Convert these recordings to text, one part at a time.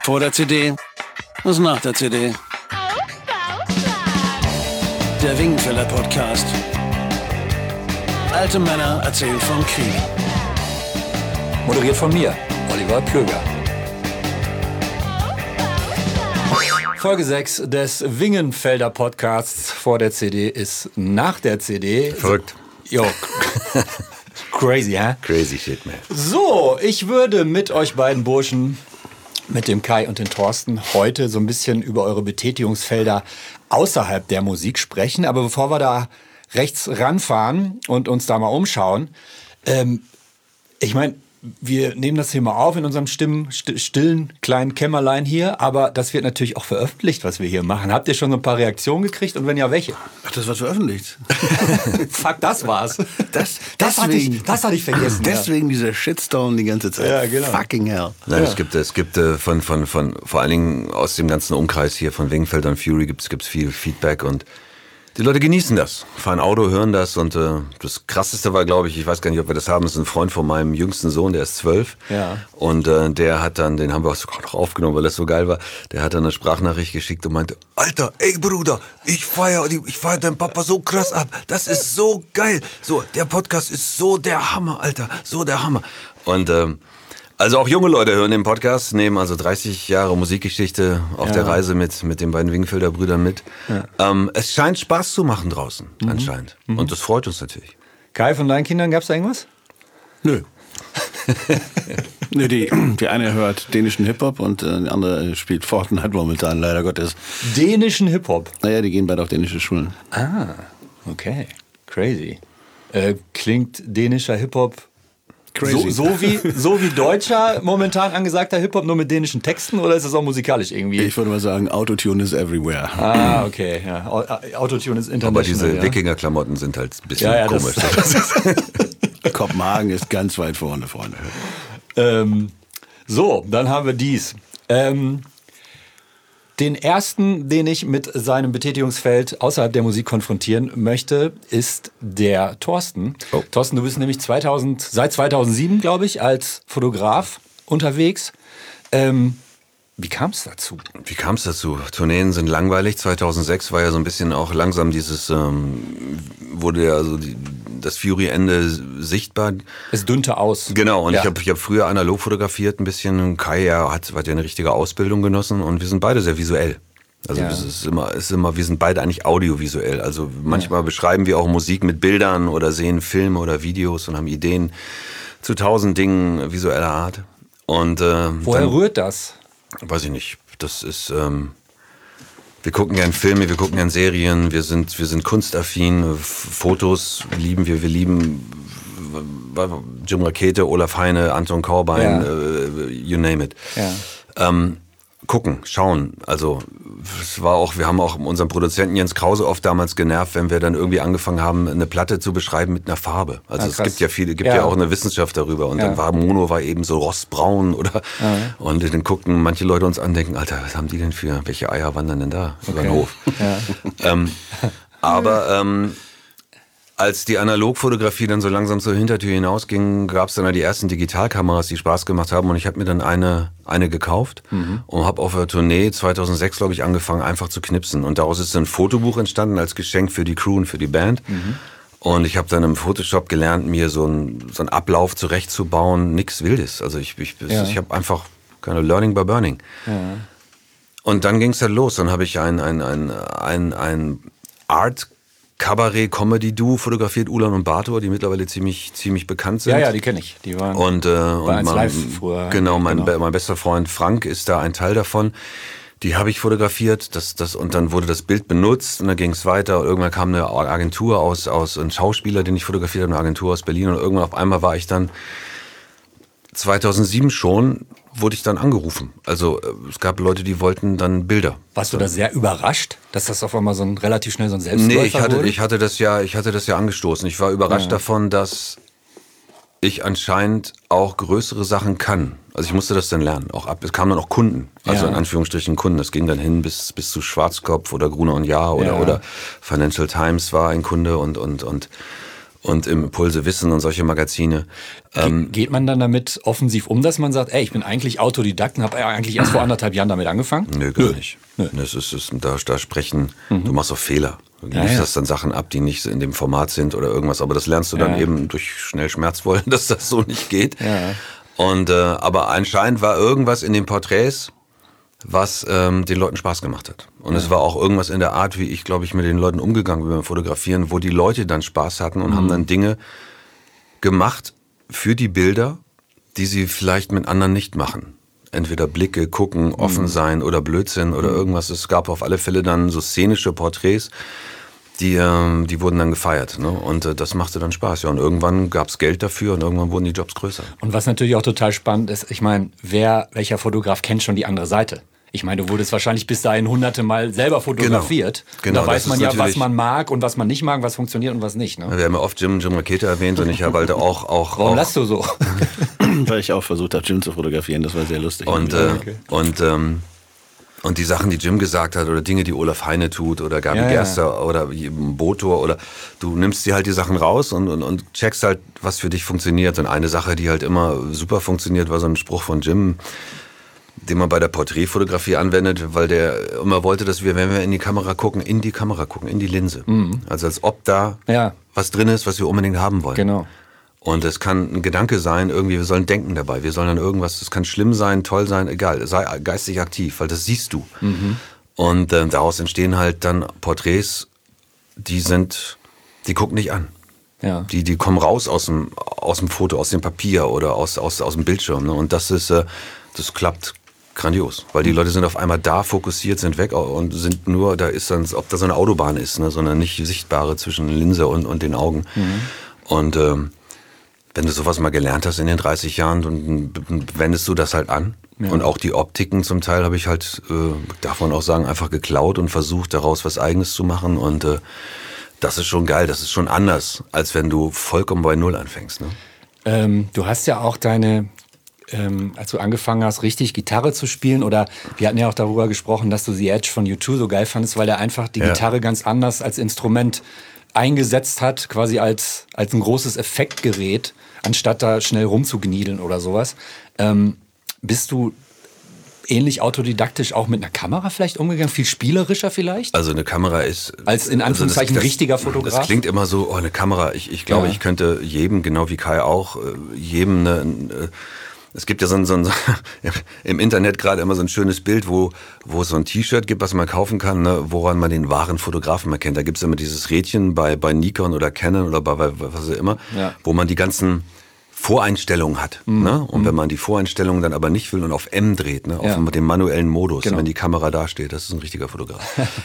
Vor der CD, was nach der CD. Der Wingenfelder Podcast. Alte Männer erzählen vom Krieg. Moderiert von mir, Oliver Plöger. Folge 6 des Wingenfelder Podcasts vor der CD ist nach der CD. Verrückt. Jo. Crazy, hä? Crazy shit, man. So, ich würde mit euch beiden Burschen, mit dem Kai und dem Thorsten, heute so ein bisschen über eure Betätigungsfelder außerhalb der Musik sprechen. Aber bevor wir da rechts ranfahren und uns da mal umschauen, ich meine, wir nehmen das hier mal auf in unserem stillen kleinen Kämmerlein hier, aber das wird natürlich auch veröffentlicht, was wir hier machen. Habt ihr schon so ein paar Reaktionen gekriegt und wenn ja, welche? Ach, das wird veröffentlicht. Fuck, das war's. Das hatte ich vergessen. Deswegen dieser Shitstorm die ganze Zeit. Ja, genau. Fucking hell. Nein, es gibt von vor allen Dingen aus dem ganzen Umkreis hier von Wingenfelder und Fury gibt's viel Feedback und die Leute genießen das, fahren Auto, hören das und das Krasseste war, glaube ich weiß gar nicht, ob wir das haben, ist ein Freund von meinem jüngsten Sohn, der ist 12 und der hat dann, den haben wir auch sogar noch aufgenommen, weil das so geil war, der hat dann eine Sprachnachricht geschickt und meinte, Alter, ey Bruder, ich feier deinen Papa so krass ab, das ist so geil, so, der Podcast ist so der Hammer, Alter, so der Hammer und also auch junge Leute hören den Podcast, nehmen also 30 Jahre Musikgeschichte auf der Reise mit den beiden Wingenfelder Brüdern mit. Ja. Es scheint Spaß zu machen draußen, anscheinend. Und das freut uns natürlich. Kai, von deinen Kindern gab's da irgendwas? Nö. Nö, die eine hört dänischen Hip-Hop und die andere spielt Fortnite momentan, leider Gottes. Dänischen Hip-Hop? Naja, die gehen beide auf dänische Schulen. Ah, okay. Crazy. Klingt dänischer Hip-Hop crazy. So wie deutscher momentan angesagter Hip-Hop, nur mit dänischen Texten, oder ist das auch musikalisch irgendwie? Ich würde mal sagen, Autotune is everywhere. Ah, okay. Ja. Autotune ist international. Aber diese Wikinger-Klamotten sind halt ein bisschen komisch. Kopenhagen ist ganz weit vorne, Freunde. So, dann haben wir dies. Den ersten, den ich mit seinem Betätigungsfeld außerhalb der Musik konfrontieren möchte, ist der Thorsten. Oh. Thorsten, du bist nämlich seit 2007, glaube ich, als Fotograf unterwegs. Wie kam es dazu? Tourneen sind langweilig. 2006 war ja so ein bisschen auch langsam wurde ja so das Fury-Ende sichtbar. Es dünnte aus. Genau, und ich hab früher analog fotografiert ein bisschen. Kai hat ja eine richtige Ausbildung genossen und wir sind beide sehr visuell. Also es ist immer, wir sind beide eigentlich audiovisuell. Also manchmal beschreiben wir auch Musik mit Bildern oder sehen Filme oder Videos und haben Ideen zu 1000 Dingen visueller Art. Und woher rührt das? Weiß ich nicht. Das ist, wir gucken gern Filme, wir gucken gern Serien, wir sind kunstaffin, Fotos lieben wir lieben Jim Rakete, Olaf Heine, Anton Corbijn, you name it. Ja. Gucken, schauen. Also wir haben auch unseren Produzenten Jens Krause oft damals genervt, wenn wir dann irgendwie angefangen haben, eine Platte zu beschreiben mit einer Farbe. Also es gibt ja auch eine Wissenschaft darüber. Und dann Mono war eben so rostbraun oder und dann guckten manche Leute uns an und denken, Alter, was haben die denn welche Eier wandern denn da über den Hof? Ja. Aber als die Analogfotografie dann so langsam zur Hintertür hinausging, gab es dann die ersten Digitalkameras, die Spaß gemacht haben. Und ich habe mir dann eine gekauft und habe auf der Tournee 2006, glaube ich, angefangen, einfach zu knipsen. Und daraus ist ein Fotobuch entstanden als Geschenk für die Crew und für die Band. Und ich habe dann im Photoshop gelernt, mir so einen Ablauf zurechtzubauen. Nix Wildes. Also ich habe einfach keine Learning by Burning. Ja. Und dann ging es halt los. Dann habe ich ein Art Kabarett-Comedy-Duo fotografiert, Ulan und Bator, die mittlerweile ziemlich bekannt sind. Ja, die kenne ich. Die waren und live früher. Genau, mein bester Freund Frank ist da ein Teil davon. Die habe ich fotografiert, und dann wurde das Bild benutzt und dann ging es weiter. Irgendwann kam eine Agentur ein Schauspieler, den ich fotografiert habe, eine Agentur aus Berlin und irgendwann auf einmal war ich dann 2007 schon, wurde ich dann angerufen. Also es gab Leute, die wollten dann Bilder. Warst du da sehr überrascht, dass das auf einmal relativ schnell so ein Selbstläufer wurde? Nee, ich hatte das ja angestoßen. Ich war überrascht davon, dass ich anscheinend auch größere Sachen kann. Also ich musste das dann lernen. Es kamen dann auch Kunden, also in Anführungsstrichen Kunden. Das ging dann hin bis zu Schwarzkopf oder Gruner und Jahr oder Financial Times war ein Kunde und und im Impulse Wissen und solche Magazine. Geht man dann damit offensiv um, dass man sagt, ey, ich bin eigentlich Autodidakt und habe eigentlich erst vor 1,5 Jahren damit angefangen? Nö, gar nicht. Nö. Da sprechen, du machst auch Fehler. Du lieferst dann Sachen ab, die nicht in dem Format sind oder irgendwas, aber das lernst du dann eben durch schnell Schmerzwollen, dass das so nicht geht. Ja. Und aber anscheinend war irgendwas in den Porträts, was den Leuten Spaß gemacht hat. Und es war auch irgendwas in der Art, wie ich, glaube ich, mit den Leuten umgegangen bin beim Fotografieren, wo die Leute dann Spaß hatten und haben dann Dinge gemacht für die Bilder, die sie vielleicht mit anderen nicht machen. Entweder Blicke, gucken, offen sein oder Blödsinn oder irgendwas. Es gab auf alle Fälle dann so szenische Porträts, die wurden dann gefeiert. Ne? Und das machte dann Spaß. Ja, und irgendwann gab es Geld dafür und irgendwann wurden die Jobs größer. Und was natürlich auch total spannend ist, ich meine, welcher Fotograf kennt schon die andere Seite? Ich meine, du wurdest wahrscheinlich bis dahin hunderte Mal selber fotografiert. Genau. Da weiß man ja, was man mag und was man nicht mag, was funktioniert und was nicht. Ne? Wir haben ja oft Jim Rakete erwähnt und ich habe halt auch... Warum lachst du so? Weil ich auch versucht habe, Jim zu fotografieren. Das war sehr lustig. Und die Sachen, die Jim gesagt hat oder Dinge, die Olaf Heine tut oder Gabi Gerster oder Botor oder du nimmst dir halt die Sachen raus und checkst halt, was für dich funktioniert. Und eine Sache, die halt immer super funktioniert, war so ein Spruch von Jim, den man bei der Porträtfotografie anwendet, weil der immer wollte, dass wir, wenn wir in die Kamera gucken, in die Linse. Also als ob da was drin ist, was wir unbedingt haben wollen. Genau. Und es kann ein Gedanke sein, irgendwie, wir sollen denken dabei. Wir sollen dann irgendwas, das kann schlimm sein, toll sein, egal. Sei geistig aktiv, weil das siehst du. Und daraus entstehen halt dann Porträts, die gucken nicht an. Ja. Die kommen raus aus dem Foto, aus dem Papier oder aus dem Bildschirm. Ne? Und das klappt grandios. Weil die Leute sind auf einmal da, fokussiert, sind weg und sind nur, da ist dann, ob da so eine Autobahn ist, ne? Sondern nicht sichtbare zwischen Linse und den Augen. Und wenn du sowas mal gelernt hast in den 30 Jahren, dann wendest du das halt an. Ja. Und auch die Optiken zum Teil habe ich halt, darf man auch sagen, einfach geklaut und versucht, daraus was Eigenes zu machen. Und das ist schon geil, das ist schon anders, als wenn du vollkommen bei Null anfängst. Ne? Du hast ja auch als du angefangen hast, richtig Gitarre zu spielen, oder wir hatten ja auch darüber gesprochen, dass du The Edge von U2 so geil fandest, weil er einfach die Gitarre ganz anders als Instrument eingesetzt hat, quasi als ein großes Effektgerät, anstatt da schnell rumzugniedeln oder sowas. Bist du ähnlich autodidaktisch auch mit einer Kamera vielleicht umgegangen? Viel spielerischer vielleicht? Also eine Kamera ist... Als in Anführungszeichen richtiger Fotograf? Das klingt immer so, eine Kamera. Ich glaube, ich könnte jedem, genau wie Kai auch, jedem es gibt ja so ein im Internet gerade immer so ein schönes Bild, wo es so ein T-Shirt gibt, was man kaufen kann, ne, woran man den wahren Fotografen erkennt. Da gibt es immer dieses Rädchen bei Nikon oder Canon oder bei was auch immer, wo man die ganzen Voreinstellungen hat. Ne? Und wenn man die Voreinstellungen dann aber nicht will und auf M dreht, ne, auf den manuellen Modus, wenn die Kamera da steht, das ist ein richtiger Fotograf.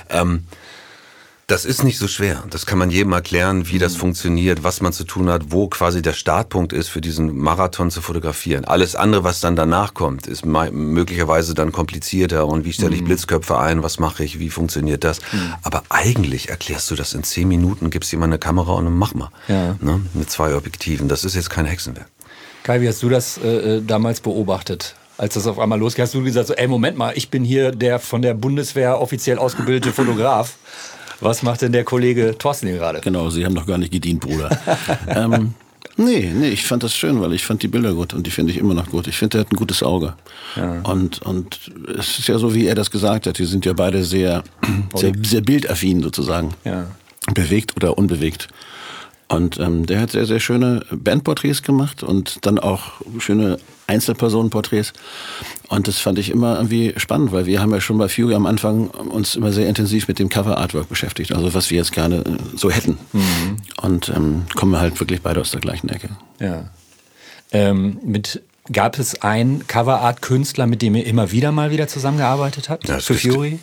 Das ist nicht so schwer. Das kann man jedem erklären, wie das funktioniert, was man zu tun hat, wo quasi der Startpunkt ist, für diesen Marathon zu fotografieren. Alles andere, was dann danach kommt, ist möglicherweise dann komplizierter. Und wie stelle ich Blitzköpfe ein, was mache ich, wie funktioniert das? Aber eigentlich erklärst du das in 10 Minuten, gibst jemand eine Kamera und dann mach mal. Ja. Ne? Mit 2 Objektiven. Das ist jetzt kein Hexenwerk. Kai, wie hast du das damals beobachtet? Als das auf einmal losging, hast du gesagt, so, ey, Moment mal, ich bin hier der von der Bundeswehr offiziell ausgebildete Fotograf. Was macht denn der Kollege Thorsten hier gerade? Genau, Sie haben noch gar nicht gedient, Bruder. Nee, ich fand das schön, weil ich fand die Bilder gut und die finde ich immer noch gut. Ich finde, er hat ein gutes Auge. Ja. Und es ist ja so, wie er das gesagt hat, die sind ja beide sehr bildaffin sozusagen. Ja. Bewegt oder unbewegt. Und der hat sehr, sehr schöne Bandporträts gemacht und dann auch schöne Einzelpersonenporträts. Und das fand ich immer irgendwie spannend, weil wir haben ja schon bei Fury am Anfang uns immer sehr intensiv mit dem Cover-Artwork beschäftigt, also was wir jetzt gerne so hätten. Und kommen wir halt wirklich beide aus der gleichen Ecke. Ja. Gab es einen Cover-Art-Künstler, mit dem ihr immer wieder zusammengearbeitet habt? Ja, für Fury?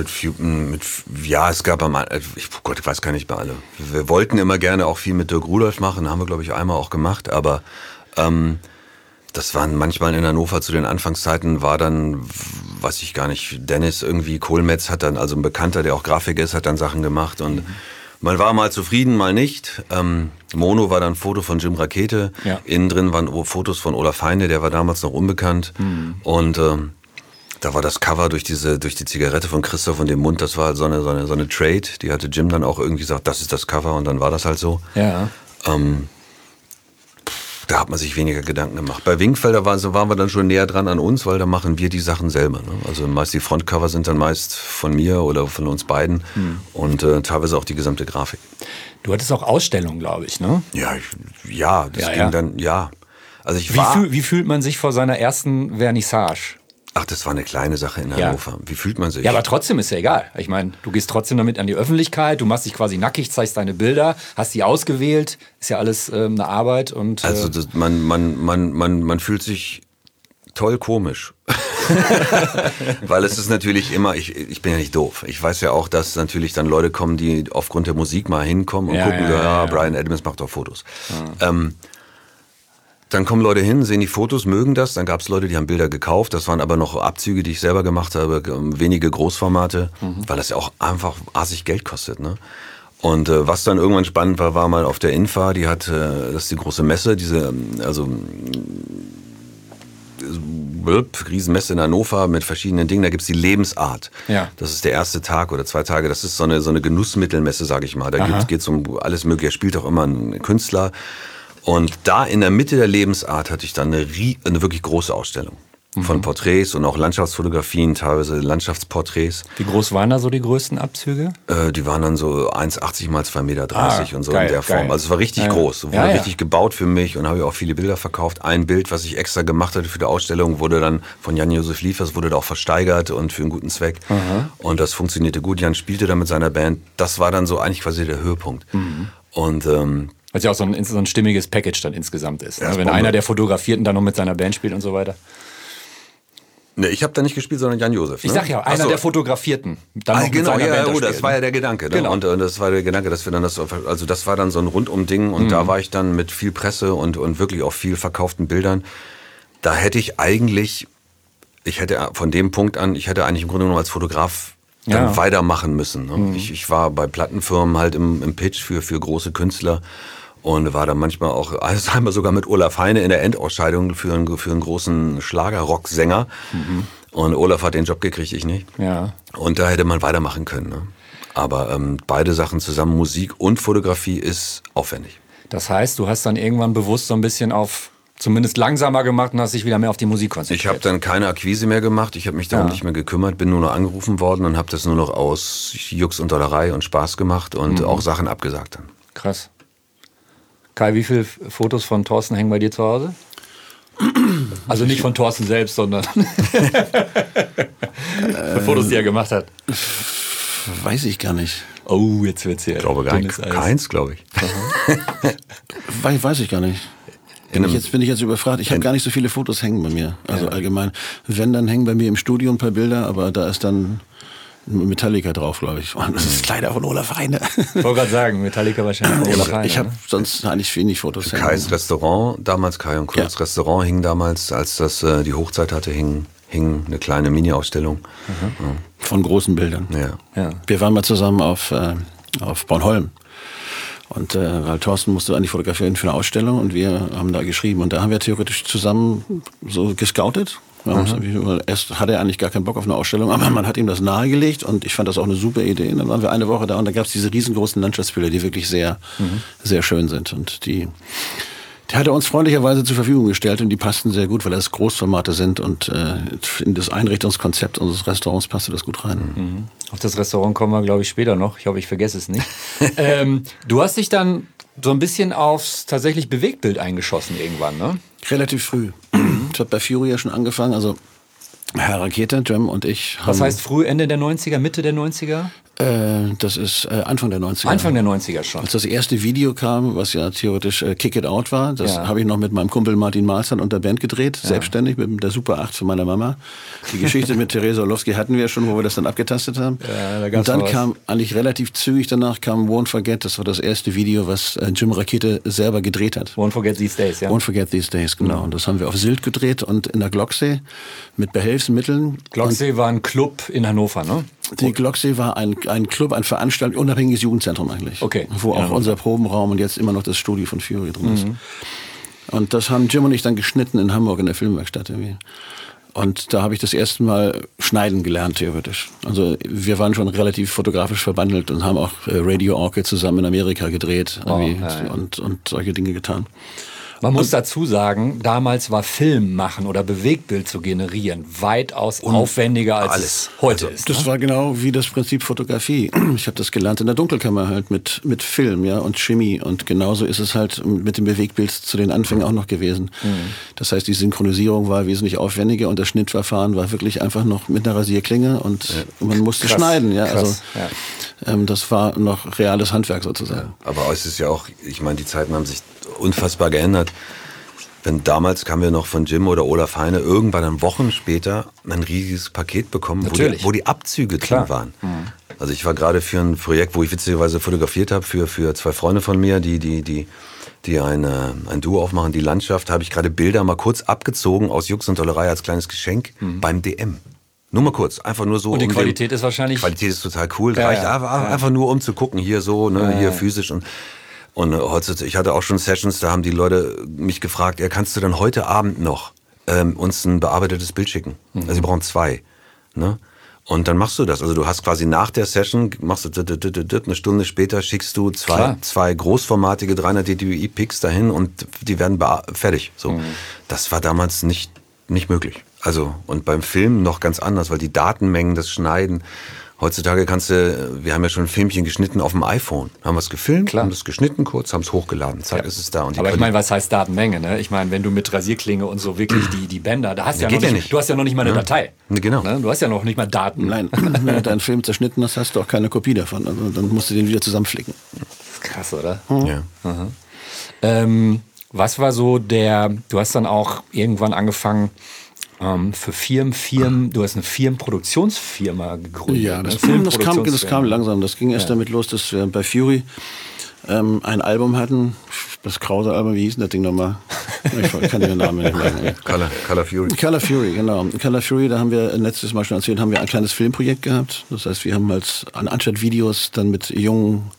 Es gab ich weiß gar nicht mehr alle. Wir wollten immer gerne auch viel mit Dirk Rudolph machen, haben wir, glaube ich, einmal auch gemacht, aber das waren manchmal in Hannover zu den Anfangszeiten, war dann, weiß ich gar nicht, Dennis irgendwie, Kohlmetz hat dann, also ein Bekannter, der auch Grafiker ist, hat dann Sachen gemacht und man war mal zufrieden, mal nicht. Mono war dann ein Foto von Jim Rakete, innen drin waren Fotos von Olaf Heine, der war damals noch unbekannt und da war das Cover durch die Zigarette von Christoph und dem Mund, das war so eine Trade, die hatte Jim dann auch irgendwie gesagt, das ist das Cover und dann war das halt so. Ja. Da hat man sich weniger Gedanken gemacht. Bei Winkfelder waren wir dann schon näher dran an uns, weil da machen wir die Sachen selber. Ne? Also meist die Frontcover sind dann meist von mir oder von uns beiden und teilweise auch die gesamte Grafik. Du hattest auch Ausstellungen, glaube ich, ne? Ja, das ging dann. Also wie fühlt man sich vor seiner ersten Vernissage? Ach, das war eine kleine Sache in Hannover. Wie fühlt man sich? Ja, aber trotzdem ist ja egal. Ich meine, du gehst trotzdem damit an die Öffentlichkeit, du machst dich quasi nackig, zeigst deine Bilder, hast die ausgewählt, ist ja alles eine Arbeit. Und, also man fühlt sich toll komisch. Weil es ist natürlich immer, ich bin ja nicht doof. Ich weiß ja auch, dass natürlich dann Leute kommen, die aufgrund der Musik mal hinkommen und gucken, Bryan Adams macht doch Fotos. Ja. Dann kommen Leute hin, sehen die Fotos, mögen das. Dann gab es Leute, die haben Bilder gekauft. Das waren aber noch Abzüge, die ich selber gemacht habe. Wenige Großformate, weil das ja auch einfach assig Geld kostet. Ne? Und was dann irgendwann spannend war mal auf der Infa. Die hat, das ist die große Messe, Riesenmesse in Hannover mit verschiedenen Dingen. Da gibt's die Lebensart. Ja. Das ist der erste Tag oder 2 Tage. Das ist so eine Genussmittelmesse, sage ich mal. Da geht's um alles Mögliche. Er spielt auch immer ein Künstler. Und da in der Mitte der Lebensart hatte ich dann eine wirklich große Ausstellung von Porträts und auch Landschaftsfotografien, teilweise Landschaftsporträts. Wie groß waren da so die größten Abzüge? Die waren dann so 1,80 mal 2,30 Meter und so geil, in der Form. Geil. Also es war richtig groß, wurde richtig gebaut für mich und habe auch viele Bilder verkauft. Ein Bild, was ich extra gemacht hatte für die Ausstellung, wurde dann von Jan-Josef Liefers, wurde da auch versteigert und für einen guten Zweck. Und das funktionierte gut. Jan spielte da mit seiner Band. Das war dann so eigentlich quasi der Höhepunkt. Und was ja auch so ein stimmiges Package dann insgesamt ist. Ne? Wenn einer der Fotografierten dann noch mit seiner Band spielt und so weiter. Ne, ich habe da nicht gespielt, sondern Jan-Josef. Ne? Ich sag ja, einer der Fotografierten. Dann noch genau, mit seiner Band das war ja der Gedanke. Ne? Genau. Und das war der Gedanke, dass wir dann das war dann so ein Rundum-Ding und da war ich dann mit viel Presse und wirklich auch viel verkauften Bildern. Da hätte ich von dem Punkt an, ich hätte eigentlich im Grunde genommen als Fotograf dann weitermachen müssen. Ne? Ich war bei Plattenfirmen halt im Pitch für große Künstler und war dann manchmal auch, also einmal sogar mit Olaf Heine in der Endausscheidung für einen großen Schlagerrocksänger. Und Olaf hat den Job gekriegt, ich nicht. Ja. Und da hätte man weitermachen können. Ne? Aber beide Sachen zusammen, Musik und Fotografie, ist aufwendig. Das heißt, du hast dann irgendwann bewusst so ein bisschen auf zumindest langsamer gemacht und hast dich wieder mehr auf die Musik konzentriert. Ich habe dann keine Akquise mehr gemacht, ich habe mich darum nicht mehr gekümmert, bin nur noch angerufen worden und habe das nur noch aus Jux und Dollerei und Spaß gemacht und auch Sachen abgesagt dann. Krass. Kai, wie viele Fotos von Thorsten hängen bei dir zu Hause? Also nicht von Thorsten selbst, sondern Fotos, die er gemacht hat. Weiß ich gar nicht. Oh, jetzt wird's hier. Ich glaube gar nicht. Keins, glaube ich. Weiß ich gar nicht. Bin ich jetzt überfragt. Ich habe gar nicht so viele Fotos hängen bei mir. Also allgemein. Wenn, dann hängen bei mir im Studio ein paar Bilder, aber da ist dann Metallica drauf, glaube ich. Und das ist leider von Olaf Heine. Ich wollte gerade sagen, Metallica wahrscheinlich Olaf Heine. Ich habe sonst eigentlich wenig Fotos hängen. Kais Restaurant, damals Kai und Kurz Restaurant hing damals, als das die Hochzeit hatte, hing eine kleine Mini-Ausstellung. Von großen Bildern. Ja. Wir waren mal zusammen auf Bornholm. Und weil Thorsten musste eigentlich fotografieren für eine Ausstellung und wir haben da geschrieben. Und da haben wir theoretisch zusammen so gescoutet. Erst hatte er eigentlich gar keinen Bock auf eine Ausstellung, aber man hat ihm das nahegelegt und ich fand das auch eine super Idee. Und dann waren wir eine Woche da und da gab es diese riesengroßen Landschaftsbilder, die wirklich sehr, sehr schön sind. Und die hat er uns freundlicherweise zur Verfügung gestellt und die passten sehr gut, weil das Großformate sind und in das Einrichtungskonzept unseres Restaurants passte das gut rein. Auf das Restaurant kommen wir, glaube ich, später noch. Ich hoffe, ich vergesse es nicht. Du hast dich dann so ein bisschen aufs tatsächlich Bewegtbild eingeschossen irgendwann, ne? Relativ früh. Ich habe bei Fury ja schon angefangen, also Herr Rakete, Jim und ich haben... Was heißt früh, Ende der 90er, Mitte der 90er? Das ist Anfang der 90er. Anfang der 90er schon. Als das erste Video kam, was ja theoretisch Kick It Out war, das habe ich noch mit meinem Kumpel Martin Malzahn und der Band gedreht, selbstständig mit der Super 8 von meiner Mama. Die Geschichte mit Theresa Orlowski hatten wir schon, wo wir das dann abgetastet haben. Ja, und dann kam eigentlich relativ zügig danach kam Won't Forget, das war das erste Video, was Jim Rakete selber gedreht hat. Won't Forget These Days, ja. Won't Forget These Days, genau. Und das haben wir auf Sylt gedreht und in der Glocksee mit Behelfsmitteln. Glocksee war ein Club in Hannover, ne? Die Glocksee war ein Club, ein Veranstaltung, unabhängiges Jugendzentrum eigentlich. Okay. Wo auch unser Probenraum und jetzt immer noch das Studio von Fury drin ist. Und das haben Jim und ich dann geschnitten in Hamburg in der Filmwerkstatt irgendwie. Und da habe ich das erste Mal schneiden gelernt, theoretisch. Also wir waren schon relativ fotografisch verbandelt und haben auch Radio Orchid zusammen in Amerika gedreht und solche Dinge getan. Man muss dazu sagen, damals war Film machen oder Bewegtbild zu generieren weitaus aufwendiger als es heute ist. Das war genau wie das Prinzip Fotografie. Ich habe das gelernt in der Dunkelkammer halt mit Film, ja, und Chemie. Und genauso ist es halt mit dem Bewegtbild zu den Anfängen auch noch gewesen. Das heißt, die Synchronisierung war wesentlich aufwendiger und das Schnittverfahren war wirklich einfach noch mit einer Rasierklinge und man musste schneiden, ja. Krass. Also das war noch reales Handwerk sozusagen. Aber es ist ja auch, ich meine, die Zeiten haben sich unfassbar geändert. Wenn damals kamen wir noch von Jim oder Olaf Heine irgendwann dann Wochen später ein riesiges Paket bekommen, wo die Abzüge drin waren. Also ich war gerade für ein Projekt, wo ich witzigerweise fotografiert habe für 2 Freunde von mir, die ein Duo aufmachen, die Landschaft, habe ich gerade Bilder mal kurz abgezogen aus Jux und Dollerei als kleines Geschenk beim DM. Nur mal kurz, einfach nur so. Und die Qualität ist wahrscheinlich... Qualität ist total cool, reicht einfach nur um zu gucken, hier so, hier physisch und heutzutage, ich hatte auch schon Sessions, da haben die Leute mich gefragt, kannst du dann heute Abend noch uns ein bearbeitetes Bild schicken? Also sie brauchen 2. Ne? Und dann machst du das. Also du hast quasi nach der Session, machst du eine Stunde später, schickst du zwei großformatige 300 dpi-Pics dahin und die werden fertig. So. Das war damals nicht möglich. Also, und beim Film noch ganz anders, weil die Datenmengen, das Schneiden, heutzutage wir haben ja schon ein Filmchen geschnitten auf dem iPhone. Haben wir es gefilmt, haben das geschnitten kurz, haben es hochgeladen. Zack, ist es da. Und aber ich meine, was heißt Datenmenge? Ne? Ich meine, wenn du mit Rasierklinge und so wirklich die Bänder, du hast ja noch nicht mal eine Datei. Genau. Ne? Du hast ja noch nicht mal Daten. Nein, wenn du deinen Film zerschnitten hast, hast du auch keine Kopie davon. Also dann musst du den wieder zusammenflicken. Das ist krass, oder? Ja. Was war so du hast dann auch irgendwann angefangen, für Firmen, du hast eine Firmenproduktionsfirma gegründet. Ja, das kam langsam. Das ging erst damit los, dass wir bei Fury ein Album hatten. Das krause Album, wie hieß denn das Ding nochmal? Ich kann den Namen nicht merken. Color Fury. Color Fury, genau. Color Fury, da haben wir letztes Mal schon erzählt, haben wir ein kleines Filmprojekt gehabt. Das heißt, wir haben anstatt Videos dann mit jungen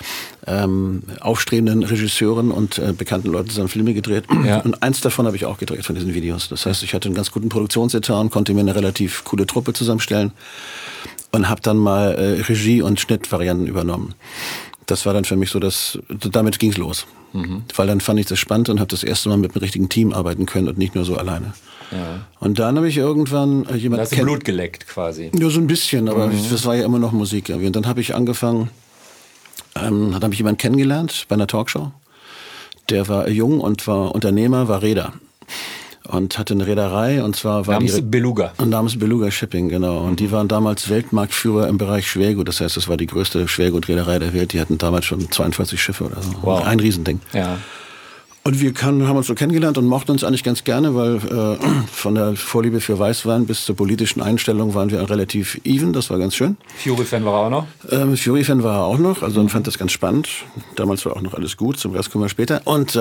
aufstrebenden Regisseuren und bekannten Leuten zusammen Filme gedreht. Ja. Und eins davon habe ich auch gedreht von diesen Videos. Das heißt, ich hatte einen ganz guten Produktionsetat und konnte mir eine relativ coole Truppe zusammenstellen und habe dann mal Regie- und Schnittvarianten übernommen. Das war dann für mich so, damit ging's los. Weil dann fand ich das spannend und habe das erste Mal mit einem richtigen Team arbeiten können und nicht nur so alleine. Ja. Und dann habe ich irgendwann jemanden... Da hast du Blut geleckt quasi. Ja, so ein bisschen, aber das war ja immer noch Musik. Und dann habe ich angefangen... Dann habe ich jemanden kennengelernt bei einer Talkshow. Der war jung und war Unternehmer, war Reeder. Und hatte eine Reederei und zwar war namens Beluga. Namens Beluga Shipping, genau. Und die waren damals Weltmarktführer im Bereich Schwergut. Das heißt, das war die größte Schwergutreederei der Welt. Die hatten damals schon 42 Schiffe oder so. Wow. Ein Riesending. Ja. Und wir haben uns so kennengelernt und mochten uns eigentlich ganz gerne, weil von der Vorliebe für Weißwein bis zur politischen Einstellung waren wir relativ even. Das war ganz schön. Fury-Fan war er auch noch? Fury-Fan war er auch noch. Also fand das ganz spannend. Damals war auch noch alles gut. Zum Rest kommen wir später. Und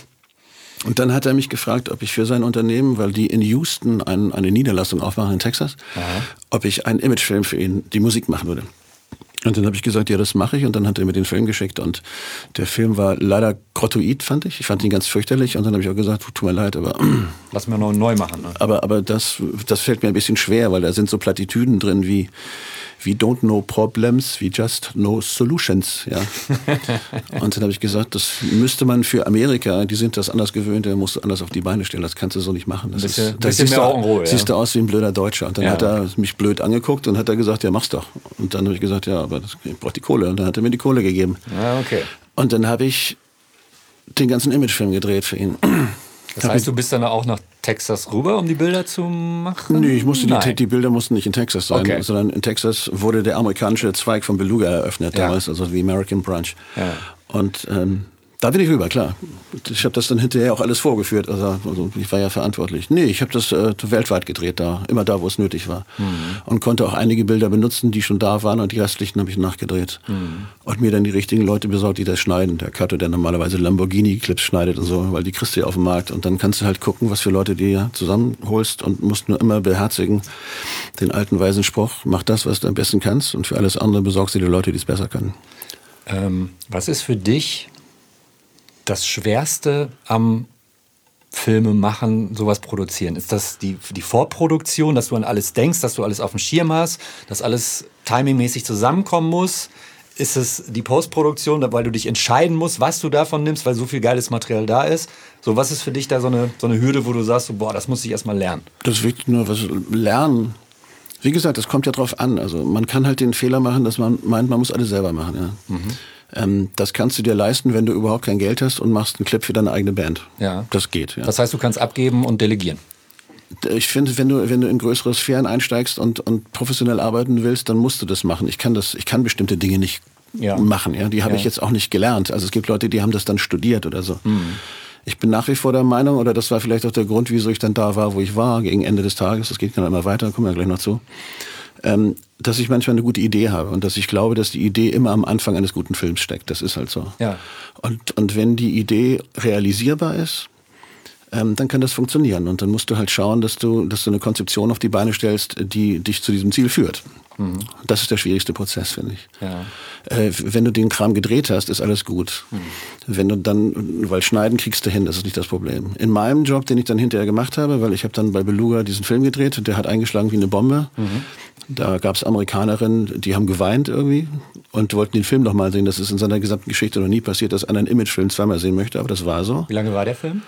dann hat er mich gefragt, ob ich für sein Unternehmen, weil die in Houston eine Niederlassung aufmachen in Texas, ob ich einen Imagefilm für ihn, die Musik machen würde. Und dann habe ich gesagt, ja, das mache ich. Und dann hat er mir den Film geschickt. Und der Film war leider grottoid, fand ich. Ich fand ihn ganz fürchterlich. Und dann habe ich auch gesagt, tut mir leid, aber... Lass mir noch neu machen. Ne? Aber das fällt mir ein bisschen schwer, weil da sind so Plattitüden drin wie don't know problems, we just know solutions. Ja. Und dann habe ich gesagt, das müsste man für Amerika, die sind das anders gewöhnt, der musst du anders auf die Beine stellen. Das kannst du so nicht machen. Das bisschen mehr Augenruhe. Siehst du aus wie ein blöder Deutscher. Und dann hat er mich blöd angeguckt und hat er gesagt, ja, mach's doch. Und dann habe ich gesagt, ja, aber ich brauche die Kohle. Und dann hat er mir die Kohle gegeben. Ja, okay. Und dann habe ich den ganzen Imagefilm gedreht für ihn. Das heißt, du bist dann auch nach Texas rüber, um die Bilder zu machen? Nee, die Bilder mussten nicht in Texas sein, sondern in Texas wurde der amerikanische Zweig von Beluga eröffnet damals, also die American Branch. Ja. Und da bin ich rüber, klar. Ich habe das dann hinterher auch alles vorgeführt, also ich war ja verantwortlich. Nee, ich habe das weltweit gedreht, immer da, wo es nötig war. Und konnte auch einige Bilder benutzen, die schon da waren und die restlichen habe ich nachgedreht. Und mir dann die richtigen Leute besorgt, die das schneiden. Der Cutter, der normalerweise Lamborghini-Clips schneidet und so, weil die kriegst du ja auf dem Markt. Und dann kannst du halt gucken, was für Leute du dir zusammenholst und musst nur immer beherzigen den alten weisen Spruch, mach das, was du am besten kannst und für alles andere besorgst du dir Leute, die es besser können. Was ist für dich das Schwerste am Filme machen, sowas produzieren? Ist das die Vorproduktion, dass du an alles denkst, dass du alles auf dem Schirm hast, dass alles timingmäßig zusammenkommen muss? Ist es die Postproduktion, weil du dich entscheiden musst, was du davon nimmst, weil so viel geiles Material da ist? So, was ist für dich da so eine Hürde, wo du sagst, so, boah, das muss ich erstmal lernen? Das ist wirklich nur was lernen. Wie gesagt, das kommt ja drauf an. Also man kann halt den Fehler machen, dass man meint, man muss alles selber machen. Ja. Das kannst du dir leisten, wenn du überhaupt kein Geld hast und machst einen Clip für deine eigene Band. Ja. Das geht. Ja. Das heißt, du kannst abgeben und delegieren. Ich finde, wenn du in größere Sphären einsteigst und professionell arbeiten willst, dann musst du das machen. Ich kann bestimmte Dinge nicht machen. Ja? Die habe ich jetzt auch nicht gelernt. Also es gibt Leute, die haben das dann studiert oder so. Ich bin nach wie vor der Meinung, oder das war vielleicht auch der Grund, wieso ich dann da war, wo ich war, gegen Ende des Tages, das geht dann immer weiter, kommen wir gleich noch zu, dass ich manchmal eine gute Idee habe und dass ich glaube, dass die Idee immer am Anfang eines guten Films steckt. Das ist halt so. Ja. Und wenn die Idee realisierbar ist, dann kann das funktionieren. Und dann musst du halt schauen, dass du eine Konzeption auf die Beine stellst, die dich zu diesem Ziel führt. Das ist der schwierigste Prozess, finde ich. Ja. Wenn du den Kram gedreht hast, ist alles gut. Wenn du dann, weil schneiden kriegst du hin, das ist nicht das Problem. In meinem Job, den ich dann hinterher gemacht habe, weil ich habe dann bei Beluga diesen Film gedreht und der hat eingeschlagen wie eine Bombe. Da gab es Amerikanerinnen, die haben geweint irgendwie und wollten den Film noch mal sehen. Das ist in seiner gesamten Geschichte noch nie passiert, dass einer einen Imagefilm zweimal sehen möchte, aber das war so. Wie lange war der Film?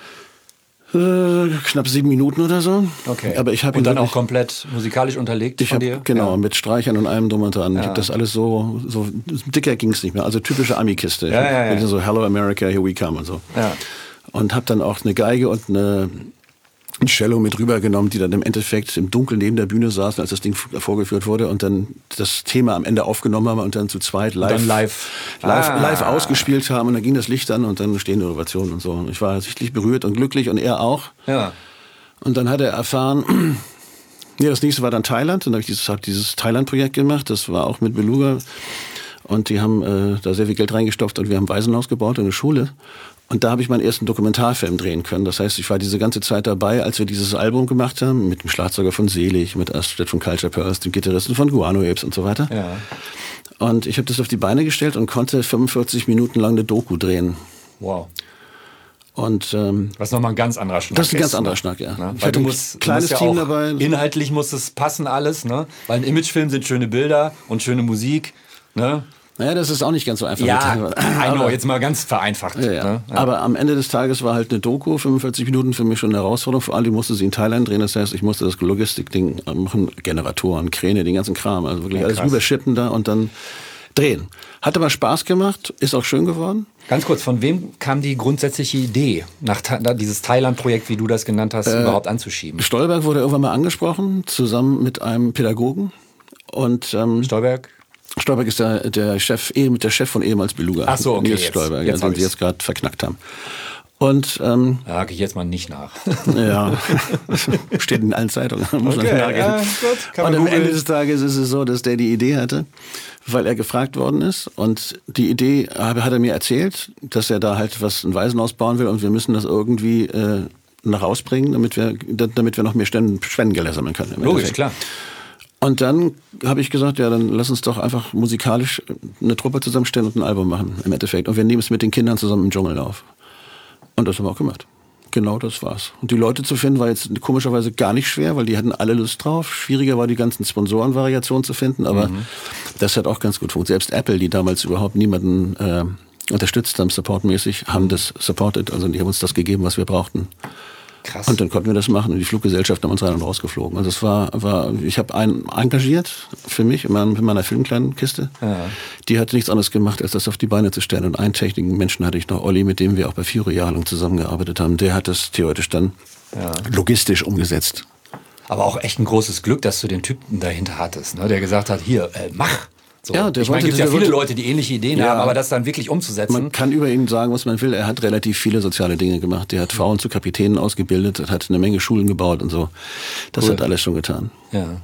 Knapp 7 Minuten oder so. Okay. Aber ich habe und dann auch komplett musikalisch unterlegt von dir? Genau, mit Streichern und allem drum und dran. Ich habe das alles so dicker ging es nicht mehr. Also typische Ami-Kiste. Ja. So Hello America, here we come und so. Ja. Und habe dann auch eine Geige und ein Cello mit rübergenommen, die dann im Endeffekt im Dunkeln neben der Bühne saßen, als das Ding vorgeführt wurde und dann das Thema am Ende aufgenommen haben und dann zu zweit live ausgespielt haben und dann ging das Licht an und dann stehende Ovationen und so. Und ich war sichtlich berührt und glücklich und er auch. Ja. Und dann hat er erfahren, das nächste war dann Thailand. Dann habe ich dieses Thailand-Projekt gemacht, das war auch mit Beluga und die haben da sehr viel Geld reingestopft und wir haben ein Waisenhaus gebaut und eine Schule. Und da habe ich meinen ersten Dokumentarfilm drehen können. Das heißt, ich war diese ganze Zeit dabei, als wir dieses Album gemacht haben, mit dem Schlagzeuger von Selig, mit Astrid von Culture Pearls, dem Gitarristen von Guano Apes und so weiter. Ja. Und ich habe das auf die Beine gestellt und konnte 45 Minuten lang eine Doku drehen. Wow. Und, was nochmal ein ganz anderer Schnack das ist ein ganz ist, anderer Schnack, ja. Ich hatte ein kleines Team dabei. Inhaltlich muss es passen alles, ne? Weil ein Imagefilm sind schöne Bilder und schöne Musik, ne? Naja, das ist auch nicht ganz so einfach. Ja, jetzt mal ganz vereinfacht. Ja. Ne? Ja. Aber am Ende des Tages war halt eine Doku, 45 Minuten für mich schon eine Herausforderung. Vor allem musste sie in Thailand drehen, das heißt, ich musste das Logistik-Ding machen, Generatoren, Kräne, den ganzen Kram. Also wirklich alles rüberschippen da und dann drehen. Hat aber Spaß gemacht, ist auch schön geworden. Ganz kurz, von wem kam die grundsätzliche Idee, dieses Thailand-Projekt, wie du das genannt hast, überhaupt anzuschieben? Stolberg wurde irgendwann mal angesprochen, zusammen mit einem Pädagogen. Und Stolberg ist der Chef von ehemals Beluga. Ach so, okay. Nils Stolberg, den sie jetzt gerade verknackt haben. Und da hake ich jetzt mal nicht nach. Ja, steht in allen Zeitungen. Muss man nachgehen. Ja, gut, und am Ende des Tages ist es so, dass der die Idee hatte, weil er gefragt worden ist. Und die Idee hat er mir erzählt, dass er da halt ein Waisenhaus bauen will und wir müssen das irgendwie nach rausbringen, damit wir noch mehr Spendengelder sammeln können. Logisch, klar. Und dann habe ich gesagt, ja, dann lass uns doch einfach musikalisch eine Truppe zusammenstellen und ein Album machen, im Endeffekt. Und wir nehmen es mit den Kindern zusammen im Dschungel auf. Und das haben wir auch gemacht. Genau, das war's. Und die Leute zu finden war jetzt komischerweise gar nicht schwer, weil die hatten alle Lust drauf. Schwieriger war die ganzen Sponsorenvariationen zu finden, aber das hat auch ganz gut funktioniert. Selbst Apple, die damals überhaupt niemanden unterstützt haben, supportmäßig, haben das supported. Also die haben uns das gegeben, was wir brauchten. Krass. Und dann konnten wir das machen und die Fluggesellschaft haben uns rein und rausgeflogen. Also ich habe einen engagiert für mich in meiner filmkleinen Kiste. Ja. Die hat nichts anderes gemacht, als das auf die Beine zu stellen. Und einen technischen Menschen hatte ich noch, Olli, mit dem wir auch bei Fiore jahrelang zusammengearbeitet haben. Der hat das theoretisch dann logistisch umgesetzt. Aber auch echt ein großes Glück, dass du den Typen dahinter hattest, ne? Der gesagt hat, hier, mach. So. Ja, ich meine, es gibt ja viele Leute, die ähnliche Ideen haben, aber das dann wirklich umzusetzen. Man kann über ihn sagen, was man will. Er hat relativ viele soziale Dinge gemacht. Der hat Frauen zu Kapitänen ausgebildet, hat eine Menge Schulen gebaut und so. Das hat alles schon getan. Ja.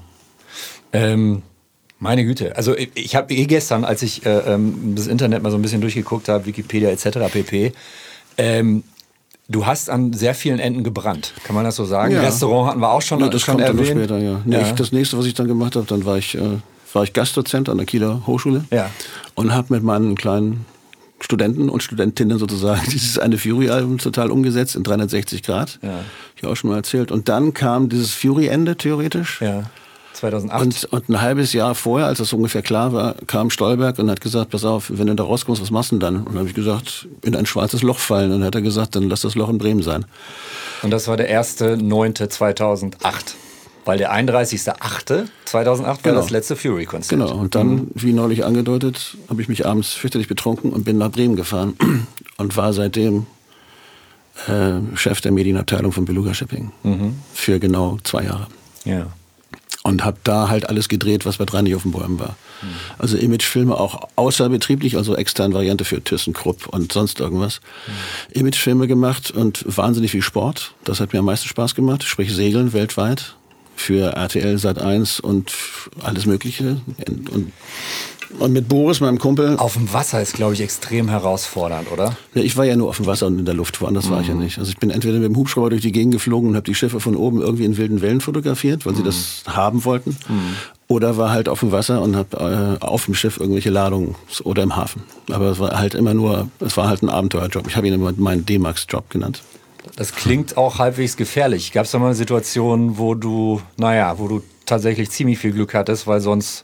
Meine Güte. Also ich habe gestern, als ich das Internet mal so ein bisschen durchgeguckt habe, Wikipedia etc. pp., du hast an sehr vielen Enden gebrannt. Kann man das so sagen? Ja. Restaurant hatten wir auch schon, das schon kommt erwähnt. Dann noch später, ja. Nee, das nächste, was ich dann gemacht habe, dann war ich Gastdozent an der Kieler Hochschule und habe mit meinen kleinen Studenten und Studentinnen sozusagen dieses eine Fury-Album total umgesetzt in 360 Grad. Ja. Ich auch schon mal erzählt. Und dann kam dieses Fury-Ende theoretisch. Ja. 2008. Und ein halbes Jahr vorher, als das ungefähr klar war, kam Stolberg und hat gesagt, pass auf, wenn du da rauskommst, was machst du denn dann? Und dann habe ich gesagt, in ein schwarzes Loch fallen. Und dann hat er gesagt, dann lass das Loch in Bremen sein. Und das war der 1.9.2008. Weil der 31.8.2008 war genau. Das letzte Fury-Konzert. Genau, und dann, wie neulich angedeutet, habe ich mich abends fürchterlich betrunken und bin nach Bremen gefahren und war seitdem Chef der Medienabteilung von Beluga Shipping für genau 2 Jahre. Ja. Und habe da halt alles gedreht, was bei 3 nicht auf den Bäumen war. Also Imagefilme auch außerbetrieblich, also externe Variante für ThyssenKrupp und sonst irgendwas. Imagefilme gemacht und wahnsinnig viel Sport. Das hat mir am meisten Spaß gemacht, sprich Segeln weltweit für RTL, Sat.1 und alles Mögliche. Und mit Boris, meinem Kumpel... Auf dem Wasser ist, glaube ich, extrem herausfordernd, oder? Ja, ich war ja nur auf dem Wasser und in der Luft, woanders war ich ja nicht. Also ich bin entweder mit dem Hubschrauber durch die Gegend geflogen und habe die Schiffe von oben irgendwie in wilden Wellen fotografiert, weil sie das haben wollten. Oder war halt auf dem Wasser und habe auf dem Schiff irgendwelche Ladungen oder im Hafen. Aber es war halt immer nur, es war halt ein Abenteuerjob. Ich habe ihn immer meinen D-Max-Job genannt. Das klingt auch halbwegs gefährlich. Gab es da mal eine Situation, wo du tatsächlich ziemlich viel Glück hattest, weil sonst...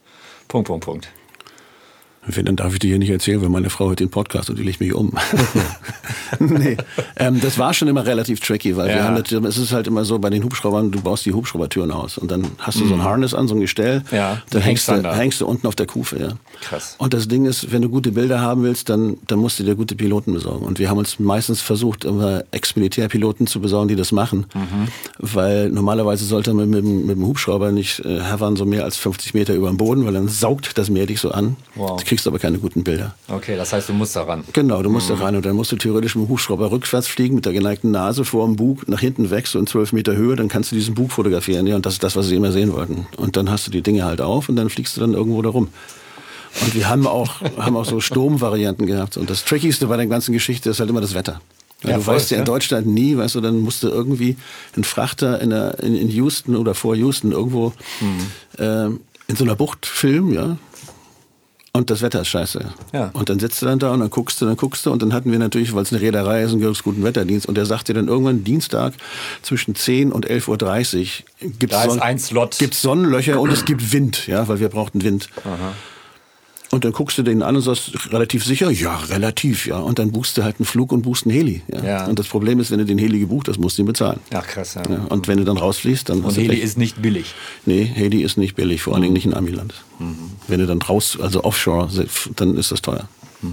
Wenn, dann darf ich dir hier nicht erzählen, weil meine Frau hört den Podcast und die legt mich um. Nee, das war schon immer relativ tricky, weil wir haben es ist halt immer so, bei den Hubschraubern, du baust die Hubschraubertüren aus und dann hast du so ein Harness an, so ein Gestell, dann hängst du unten auf der Kufe. Ja. Krass. Und das Ding ist, wenn du gute Bilder haben willst, dann musst du dir gute Piloten besorgen. Und wir haben uns meistens versucht, immer Ex-Militärpiloten zu besorgen, die das machen, weil normalerweise sollte man mit dem Hubschrauber nicht hovern so mehr als 50 Meter über dem Boden, weil dann saugt das Meer dich so an. Wow. Du kriegst aber keine guten Bilder. Okay, das heißt, du musst da ran. Genau, du musst da rein und dann musst du theoretisch mit dem Hubschrauber rückwärts fliegen, mit der geneigten Nase vor dem Bug, nach hinten weg, so in 12 Meter Höhe, dann kannst du diesen Bug fotografieren. Ja, und das ist das, was sie immer sehen wollten. Und dann hast du die Dinge halt auf und dann fliegst du dann irgendwo da rum. Und wir haben auch so Sturmvarianten gehabt. Und das Trickigste bei der ganzen Geschichte ist halt immer das Wetter. Ja, du weißt ja in Deutschland nie, weißt du, dann musst du irgendwie einen Frachter in Houston oder vor Houston irgendwo in so einer Bucht filmen, ja. Und das Wetter ist scheiße. Ja. Und dann sitzt du dann da und dann guckst du und dann hatten wir natürlich, weil es eine Reederei ist, einen ganz guten Wetterdienst und der sagt dir dann irgendwann Dienstag zwischen 10 und 11.30 Uhr gibt's Sonnenlöcher und es gibt Wind, ja, weil wir brauchten Wind. Aha. Und dann guckst du den an und sagst, relativ sicher? Ja, relativ, ja. Und dann buchst du halt einen Flug und buchst einen Heli. Ja. Ja. Und das Problem ist, wenn du den Heli gebucht hast, musst du ihn bezahlen. Ach krass, ja. Ja. Und wenn du dann rausfliegst, dann... Und Heli ist nicht billig? Nee, Heli ist nicht billig, vor allen Dingen nicht in Amiland. Wenn du dann also offshore, dann ist das teuer.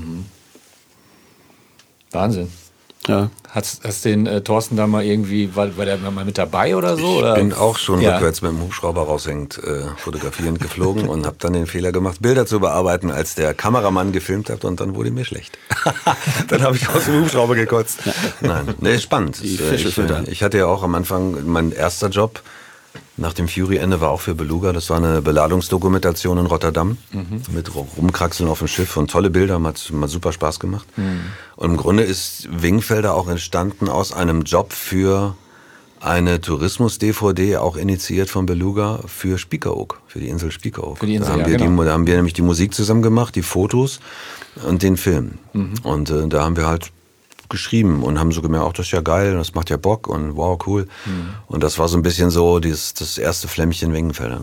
Wahnsinn. Ja. Hast den Thorsten da mal irgendwie, war der mal mit dabei oder so? Ich bin auch schon rückwärts mit dem Hubschrauber raushängend fotografierend geflogen und habe dann den Fehler gemacht, Bilder zu bearbeiten, als der Kameramann gefilmt hat und dann wurde mir schlecht. Dann habe ich aus dem Hubschrauber gekotzt. Nein, nee, spannend. Ich hatte ja auch am Anfang, mein erster Job nach dem Fury-Ende war auch für Beluga. Das war eine Beladungsdokumentation in Rotterdam mit Rumkraxeln auf dem Schiff und tolle Bilder, hat super Spaß gemacht. Und im Grunde ist Wingfelder auch entstanden aus einem Job für eine Tourismus-DVD, auch initiiert von Beluga, für Spiekeroog, für die Insel Spiekeroog. Für die Insel, da haben wir nämlich die Musik zusammen gemacht, die Fotos und den Film. Und da haben wir halt geschrieben und haben so gemerkt, auch das ist ja geil, das macht ja Bock und wow, cool. Und das war so ein bisschen so das erste Flämmchen Wengenfelder.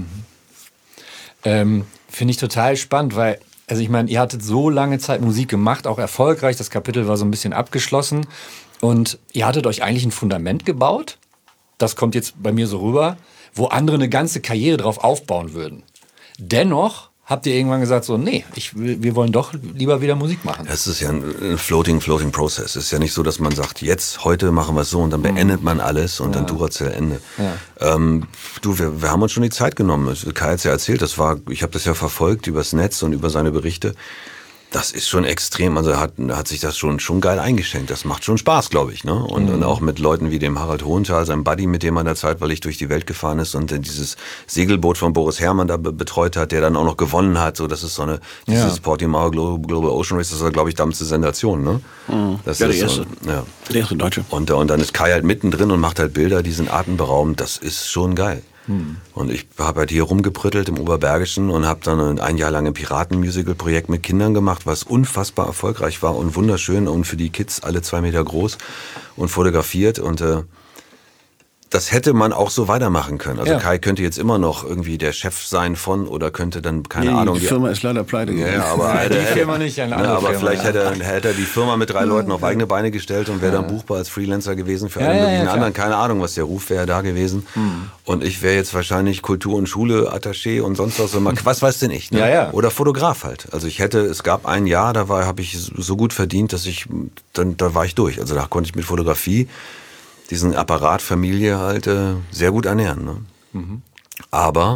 Ne? Finde ich total spannend, weil, also ich meine, ihr hattet so lange Zeit Musik gemacht, auch erfolgreich, das Kapitel war so ein bisschen abgeschlossen und ihr hattet euch eigentlich ein Fundament gebaut, das kommt jetzt bei mir so rüber, wo andere eine ganze Karriere drauf aufbauen würden. Dennoch habt ihr irgendwann gesagt, so, nee, wir wollen doch lieber wieder Musik machen? Es ist ja ein floating Process. Es ist ja nicht so, dass man sagt, heute machen wir es so und dann beendet man alles und dann Duracell Ende. Ja. Wir haben uns schon die Zeit genommen. Kai hat es ja erzählt, ich habe das ja verfolgt übers Netz und über seine Berichte. Das ist schon extrem, also hat sich das schon geil eingeschenkt. Das macht schon Spaß, glaube ich. Ne? Und auch mit Leuten wie dem Harald Hohenthal, seinem Buddy, mit dem er in der Zeit, weil ich durch die Welt gefahren ist und dieses Segelboot von Boris Herrmann da betreut hat, der dann auch noch gewonnen hat. So, das ist so dieses Portimao Global Ocean Race, das war, glaube ich, damals eine Sensation. Ne? Das ist der erste. Der erste Deutsche. Und dann ist Kai halt mittendrin und macht halt Bilder, die sind atemberaubend. Das ist schon geil. Und ich habe halt hier rumgebrüttelt im Oberbergischen und habe dann ein Jahr lang ein Piraten-Musical-Projekt mit Kindern gemacht, was unfassbar erfolgreich war und wunderschön und für die Kids alle 2 Meter groß und fotografiert. Und das hätte man auch so weitermachen können. Also Kai könnte jetzt immer noch irgendwie der Chef sein von oder könnte dann, keine Ahnung. Die Firma ist leider pleite gegangen. Ja, aber die Firma nicht, eine andere aber Firma, vielleicht hätte er die Firma mit 3 Leuten auf eigene Beine gestellt und wäre dann buchbar als Freelancer gewesen für alle möglichen anderen. Keine Ahnung, was der Ruf wäre da gewesen. Und ich wäre jetzt wahrscheinlich Kultur- und Schule-Attaché und sonst was. Was weiß denn ich? Ne? Oder Fotograf halt. Also es gab ein Jahr, habe ich so gut verdient, dass da war ich durch. Also da konnte ich mit Fotografie diesen Apparat Familie halt sehr gut ernähren. Ne? Aber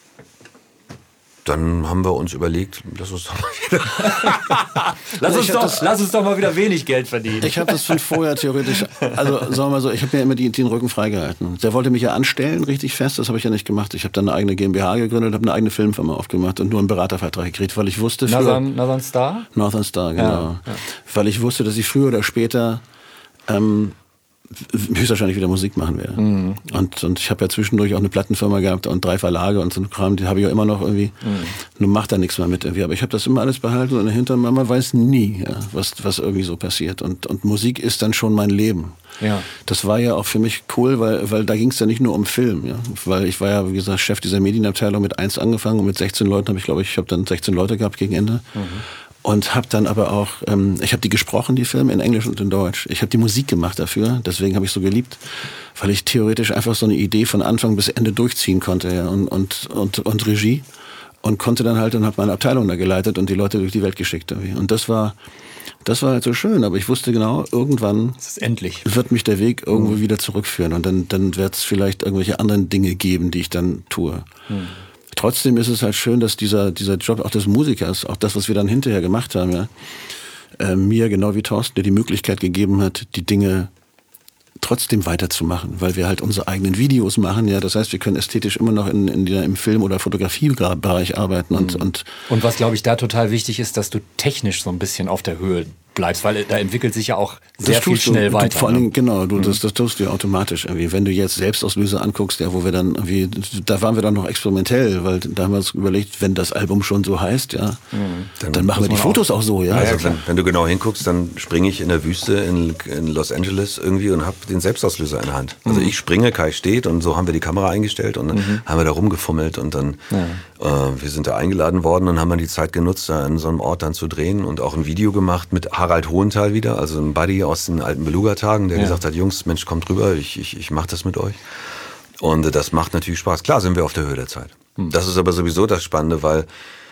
dann haben wir uns überlegt, lass uns doch mal wieder lass uns doch mal wieder wenig Geld verdienen. Ich habe das von vorher theoretisch, also sagen wir mal so, ich habe mir immer den Rücken freigehalten. Der wollte mich ja anstellen, richtig fest, das habe ich ja nicht gemacht. Ich habe dann eine eigene GmbH gegründet, habe eine eigene Filmfirma aufgemacht und nur einen Beratervertrag gekriegt, weil ich wusste... Northern Star? Northern Star, genau. Ja. Weil ich wusste, dass ich früher oder später... höchstwahrscheinlich wieder Musik machen werde. Und ich habe ja zwischendurch auch eine Plattenfirma gehabt und 3 Verlage und so ein Kram, die habe ich ja immer noch irgendwie. Nur macht da nichts mehr mit irgendwie. Aber ich habe das immer alles behalten und dahinter, man weiß nie, was irgendwie so passiert. Und Musik ist dann schon mein Leben. Ja. Das war ja auch für mich cool, weil da ging es ja nicht nur um Film. Ja? Weil ich war ja, wie gesagt, Chef dieser Medienabteilung mit 1 angefangen und mit 16 Leuten habe ich habe dann 16 Leute gehabt gegen Ende. Und habe dann aber auch, ich habe die gesprochen, die Filme, in Englisch und in Deutsch. Ich habe die Musik gemacht dafür, deswegen habe ich so geliebt, weil ich theoretisch einfach so eine Idee von Anfang bis Ende durchziehen konnte, ja, und Regie und konnte dann halt und habe meine Abteilung da geleitet und die Leute durch die Welt geschickt irgendwie. Und das war halt so schön, aber ich wusste genau, irgendwann wird mich der Weg irgendwo wieder zurückführen und dann wird es vielleicht irgendwelche anderen Dinge geben, die ich dann tue. Trotzdem ist es halt schön, dass dieser Job auch des Musikers, auch das, was wir dann hinterher gemacht haben, ja, mir genau wie Thorsten, der die Möglichkeit gegeben hat, die Dinge trotzdem weiterzumachen, weil wir halt unsere eigenen Videos machen. Ja, das heißt, wir können ästhetisch immer noch im Film- oder Fotografiebereich arbeiten. Und was, glaube ich, da total wichtig ist, dass du technisch so ein bisschen auf der Höhe bleibst, weil da entwickelt sich ja auch sehr viel schnell weiter. Vor allen Dingen, genau, das tust du ja automatisch irgendwie. Wenn du jetzt Selbstauslöser anguckst, ja, wo wir dann irgendwie, da waren wir dann noch experimentell, weil da haben wir uns überlegt, wenn das Album schon so heißt, ja, dann machen wir die Fotos auch so, ja. Also wenn du genau hinguckst, dann springe ich in der Wüste in Los Angeles irgendwie und habe den Selbstauslöser in der Hand. Also ich springe, Kai steht und so haben wir die Kamera eingestellt und dann haben wir da rumgefummelt und dann wir sind da eingeladen worden und haben dann die Zeit genutzt, da an so einem Ort dann zu drehen und auch ein Video gemacht mit Harald Hohenthal wieder, also ein Buddy aus den alten Beluga-Tagen, der gesagt hat, Jungs, Mensch, kommt rüber, ich mach das mit euch. Und das macht natürlich Spaß. Klar sind wir auf der Höhe der Zeit. Das ist aber sowieso das Spannende, weil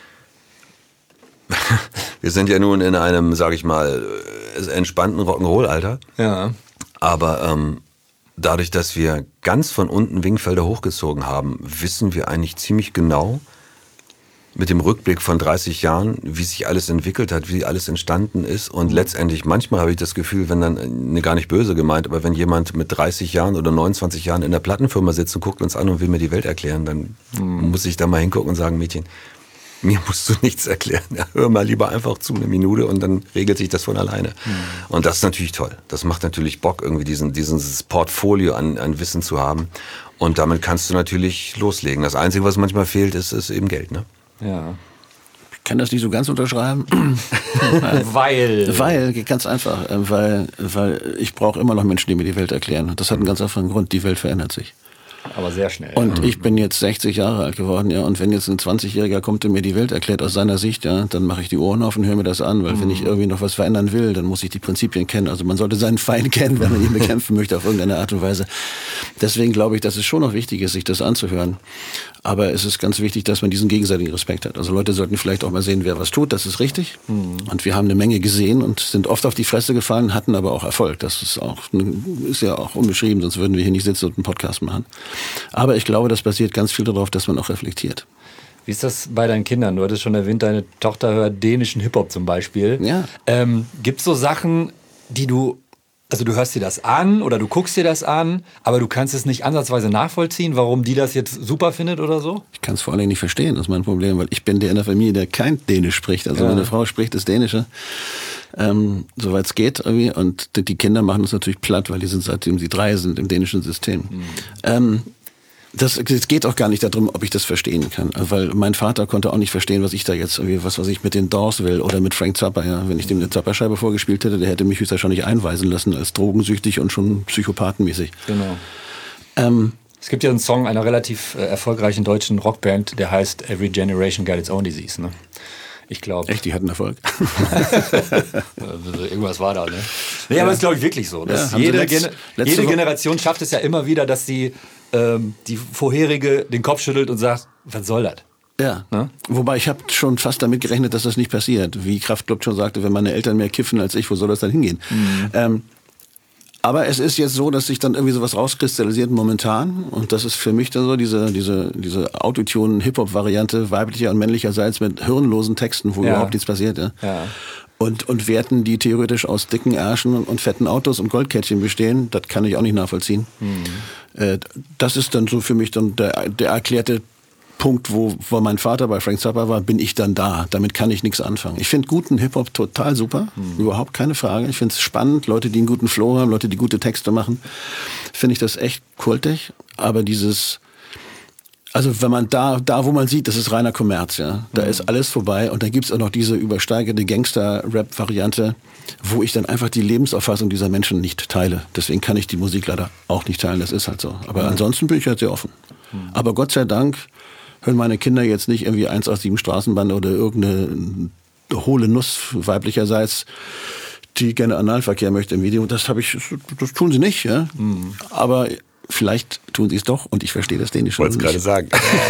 wir sind ja nun in einem, sag ich mal, entspannten Rock'n'Roll-Alter. Ja. Aber dadurch, dass wir ganz von unten Wingfelder hochgezogen haben, wissen wir eigentlich ziemlich genau, mit dem Rückblick von 30 Jahren, wie sich alles entwickelt hat, wie alles entstanden ist. Und letztendlich, manchmal habe ich das Gefühl, wenn dann, gar nicht böse gemeint, aber wenn jemand mit 30 Jahren oder 29 Jahren in der Plattenfirma sitzt und guckt uns an und will mir die Welt erklären, dann muss ich da mal hingucken und sagen, Mädchen, mir musst du nichts erklären. Ja, hör mal lieber einfach zu, 1 Minute und dann regelt sich das von alleine. Und das ist natürlich toll. Das macht natürlich Bock, irgendwie dieses Portfolio an Wissen zu haben. Und damit kannst du natürlich loslegen. Das Einzige, was manchmal fehlt, ist eben Geld, ne? Ja. Ich kann das nicht so ganz unterschreiben. Weil, ganz einfach, weil ich brauche immer noch Menschen, die mir die Welt erklären. Das hat einen ganz einfachen Grund, die Welt verändert sich. Aber sehr schnell. Und ich bin jetzt 60 Jahre alt geworden, ja. Und wenn jetzt ein 20-Jähriger kommt und mir die Welt erklärt aus seiner Sicht, ja, dann mache ich die Ohren auf und höre mir das an, weil wenn ich irgendwie noch was verändern will, dann muss ich die Prinzipien kennen. Also man sollte seinen Feind kennen, wenn man ihn bekämpfen möchte auf irgendeine Art und Weise. Deswegen glaube ich, dass es schon noch wichtig ist, sich das anzuhören. Aber es ist ganz wichtig, dass man diesen gegenseitigen Respekt hat. Also Leute sollten vielleicht auch mal sehen, wer was tut, das ist richtig. Und wir haben eine Menge gesehen und sind oft auf die Fresse gefallen, hatten aber auch Erfolg. Das ist ja auch unbeschrieben, sonst würden wir hier nicht sitzen und einen Podcast machen. Aber ich glaube, das basiert ganz viel darauf, dass man auch reflektiert. Wie ist das bei deinen Kindern? Du hattest schon erwähnt, deine Tochter hört dänischen Hip-Hop zum Beispiel. Ja. Gibt es so Sachen, die du hörst dir das an oder du guckst dir das an, aber du kannst es nicht ansatzweise nachvollziehen, warum die das jetzt super findet oder so? Ich kann es vor allen Dingen nicht verstehen, das ist mein Problem, weil ich bin der in der Familie, der kein Dänisch spricht. Also meine Frau spricht das Dänische, soweit es geht irgendwie. Und die Kinder machen das natürlich platt, weil die sind, seitdem sie 3 sind, im dänischen System. Es geht auch gar nicht darum, ob ich das verstehen kann. Weil mein Vater konnte auch nicht verstehen, was ich da jetzt irgendwie, was weiß ich, mit den Doors will oder mit Frank Zappa. Ja. Wenn ich dem eine Zappa-Scheibe vorgespielt hätte, der hätte mich höchstwahrscheinlich einweisen lassen als drogensüchtig und schon psychopathenmäßig. Genau. Es gibt ja einen Song einer relativ erfolgreichen deutschen Rockband, der heißt Every Generation Got Its Own Disease. Ne? Ich glaube. Echt, die hatten Erfolg. Irgendwas war da, ne? Nee, aber das ist, glaube ich, wirklich so. Dass jede Generation schafft es ja immer wieder, dass die vorherige den Kopf schüttelt und sagt, was soll das? Ja, ne? Wobei ich habe schon fast damit gerechnet, dass das nicht passiert. Wie Kraftklub schon sagte, wenn meine Eltern mehr kiffen als ich, wo soll das dann hingehen? Aber es ist jetzt so, dass sich dann irgendwie sowas rauskristallisiert momentan. Und das ist für mich dann so diese Autotune-Hip-Hop-Variante weiblicher und männlicherseits mit hirnlosen Texten, wo überhaupt nichts passiert. Ja. Und Werten, die theoretisch aus dicken Ärschen und fetten Autos und Goldkettchen bestehen, das kann ich auch nicht nachvollziehen. Das ist dann so für mich dann der erklärte Punkt, wo mein Vater bei Frank Zappa war, bin ich dann da. Damit kann ich nichts anfangen. Ich finde guten Hip-Hop total super. Überhaupt keine Frage. Ich finde es spannend. Leute, die einen guten Flow haben, Leute, die gute Texte machen, finde ich das echt kultig. Aber also wenn man da wo man sieht, das ist reiner Kommerz, ja. Da ist alles vorbei und dann gibt's auch noch diese übersteigerte Gangster-Rap-Variante, wo ich dann einfach die Lebensauffassung dieser Menschen nicht teile. Deswegen kann ich die Musik leider auch nicht teilen, das ist halt so. Aber ansonsten bin ich halt sehr offen. Aber Gott sei Dank hören meine Kinder jetzt nicht irgendwie 187 Straßenbande oder irgendeine hohle Nuss weiblicherseits, die gerne Analverkehr möchte im Video. Das tun sie nicht, ja. Aber vielleicht tun sie es doch und ich verstehe das Dänische. Ich wollte es gerade sagen.